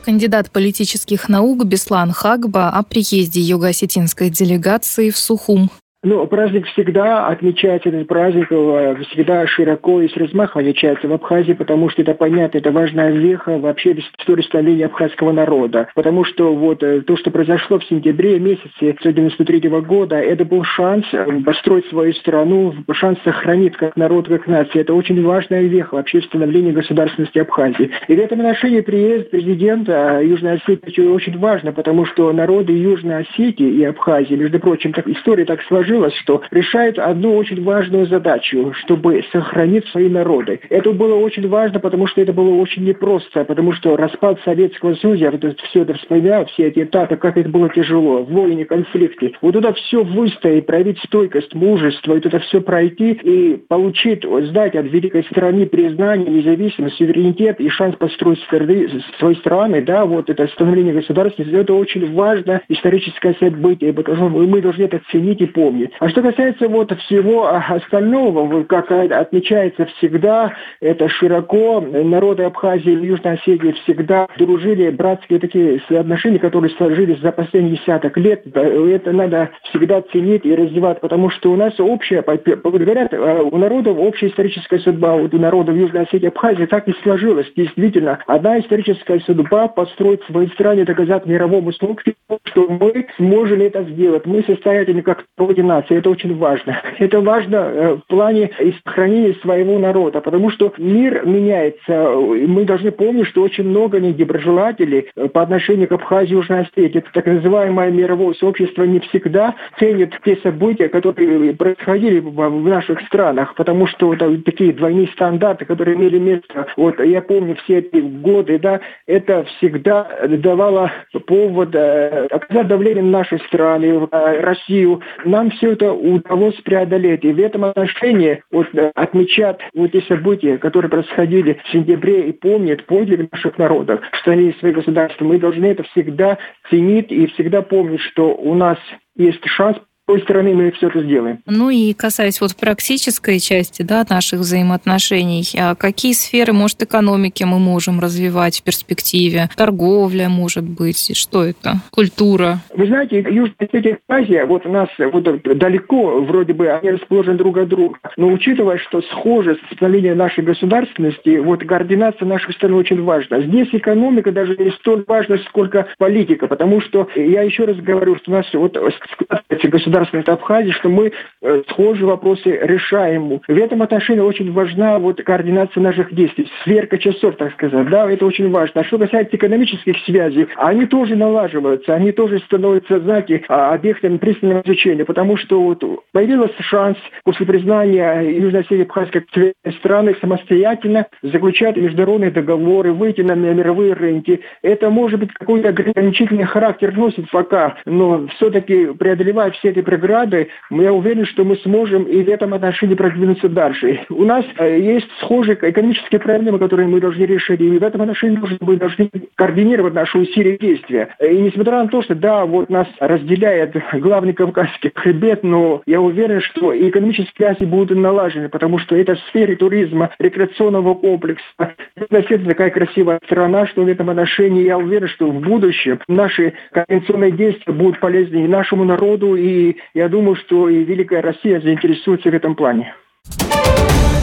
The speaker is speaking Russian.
Кандидат политических наук Беслан Хагба о приезде юго-осетинской делегации в Сухум. Праздник всегда отмечается, этот праздник всегда широко и с размахом отмечается в Абхазии, потому что это понятно, это важная веха вообще в истории становления абхазского народа. Потому что то, что произошло в сентябре месяце 1993 года, это был шанс построить свою страну, шанс сохранить как народ, как нацию. Это очень важная веха вообще в становлении государственности Абхазии. И в этом отношении приезд президента Южной Осетии очень важно, потому что народы Южной Осетии и Абхазии, между прочим, история так сложилась, что решает одну очень важную задачу, чтобы сохранить свои народы. Это было очень важно, потому что это было очень непросто, потому что распад Советского Союза, я все это вспоминаю, все эти этапы, как это было тяжело, войны, конфликты. Это все выстоять, проявить стойкость, мужество, это все пройти и получить, сдать от великой страны признание, независимость, суверенитет и шанс построить свои страны, это становление государственности, это очень важно историческое событие, мы должны это ценить и помнить. А что касается всего остального, как отмечается всегда, это широко, народы Абхазии и Южной Осетии всегда дружили, братские такие отношения, которые сложились за последние десяток лет, это надо всегда ценить и развивать, потому что у нас общая, говорят, у народов общая историческая судьба, у народов Южной Осетии и Абхазии так и сложилась. Действительно, одна историческая судьба построить свои страны, доказать мировому сообществу, что мы сможем это сделать. Мы состоятельны как родина нации. Это очень важно. Это важно в плане сохранения своего народа, потому что мир меняется. Мы должны помнить, что очень много недоброжелателей по отношению к Абхазии и Южной Осетии. Так называемое мировое сообщество не всегда ценит те события, которые происходили в наших странах, потому что такие двойные стандарты, которые имели место, я помню все эти годы, это всегда давало повод оказать давление на наши страны, Россию. Нам все это удалось преодолеть. И в этом отношении отмечать эти события, которые происходили в сентябре, и помнят подвиг наших народов, что они свои государства. Мы должны это всегда ценить и всегда помнить, что у нас есть шанс. С той стороны мы все это сделаем. И касаясь практической части наших взаимоотношений, какие сферы, может, экономики мы можем развивать в перспективе? Торговля, может быть, что это? Культура? Вы знаете, Южная Осетия и Абхазия, у нас далеко, вроде бы, они расположены друг от друга, но учитывая, что схожесть становления нашей государственности, координация наших стран очень важна. Здесь экономика даже не столь важна, сколько политика, потому что, я еще раз говорю, что у нас складывается государственность Абхазии, что мы схожие вопросы решаем. В этом отношении очень важна координация наших действий, сверка часов, так сказать. Это очень важно. А что касается экономических связей, они тоже налаживаются, они тоже становятся, объектами пристального изучения, потому что появился шанс после признания Южной Осетии и Абхазии как страны самостоятельно заключать международные договоры, выйти на мировые рынки. Это, может быть, какой-то ограничительный характер носит пока, но все-таки преодолевая все эти преграды, я уверен, что мы сможем и в этом отношении продвинуться дальше. У нас есть схожие экономические проблемы, которые мы должны решить, и в этом отношении мы должны координировать наши усилия и действия. И несмотря на то, что нас разделяет главный Кавказский хребет, но я уверен, что и экономические связи будут налажены, потому что это в сфере туризма, рекреационного комплекса. Это такая красивая страна, что в этом отношении я уверен, что в будущем наши координационные действия будут полезны и нашему народу, и я думаю, что и Великая Россия заинтересуется в этом плане.